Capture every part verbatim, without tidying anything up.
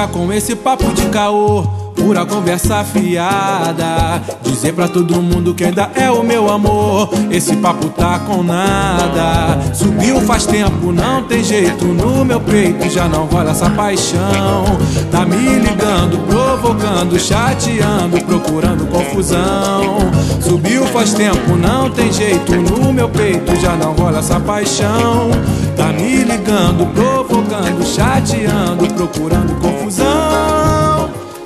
ficar com esse papo de caô, pura conversa fiada. Dizer pra todo mundo que ainda é o meu amor, esse papo tá com nada. Subiu faz tempo, não tem jeito, no meu peito já não rola essa paixão. Tá me ligando, provocando, chateando, procurando confusão. Subiu faz tempo, não tem jeito, no meu peito já não rola essa paixão. Tá me ligando, provocando, chateando, procurando confusão.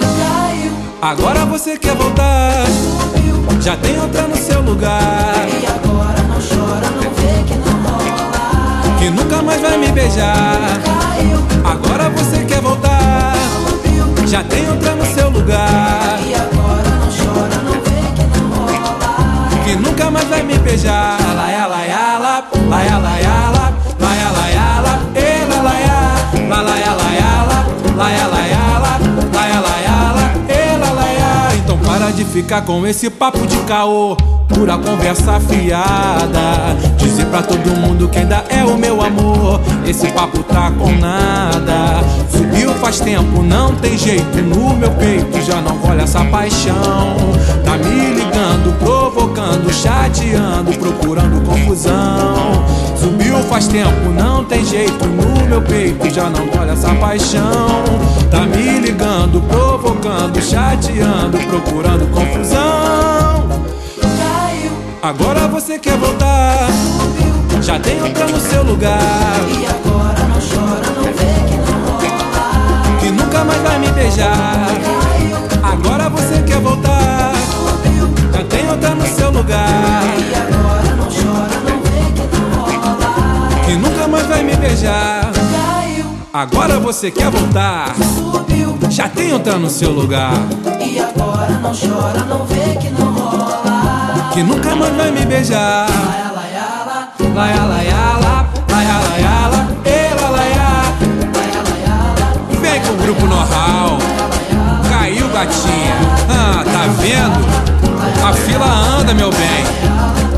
Agora você quer voltar, já tem outra no seu lugar. E agora não chora, não vê que não rola, que nunca mais vai me beijar. caiu, Agora você quer voltar, subiu. já tem outra no seu lugar. E agora não chora, não vê que não rola, Que nunca mais vai me beijar. Laia, laia, la, laia, laia, la, laia, laia, la, e la, laia, la, laia, laia, la, laia, laia, la, laia, laia, la, e la, laia. Então para de ficar com esse papo de caô, pura conversa fiada. Dizer pra todo mundo que ainda é o meu amor, esse papo tá com nada. Subiu faz tempo, não tem jeito, no meu peito já não rola essa paixão. Tá me ligando, provocando, chateando, procurando confusão. Subiu faz tempo, não tem jeito, no meu peito já não rola essa paixão. Tá me ligando, provocando, chateando, procurando confusão. caiu, Agora você quer voltar, subiu. já tem outra no seu lugar. E agora não chora, não vê que não rola, Que nunca mais vai me beijar. caiu, Agora você quer voltar, subiu. já tem outra no seu lugar. E agora não chora, não vê que não rola, Que nunca mais vai me beijar. caiu, Agora você quer voltar, subiu. já tem outra no seu lugar. E agora não chora, não vê que não rola, Que nunca mais vai me beijar. laia, laia, la, Laia, laia, la, laia, laia, la, ela, laia. laia, laia, la, Vem com o grupo Know-How. Caiu, gatinha. Ah, tá vendo? A fila anda, meu bem.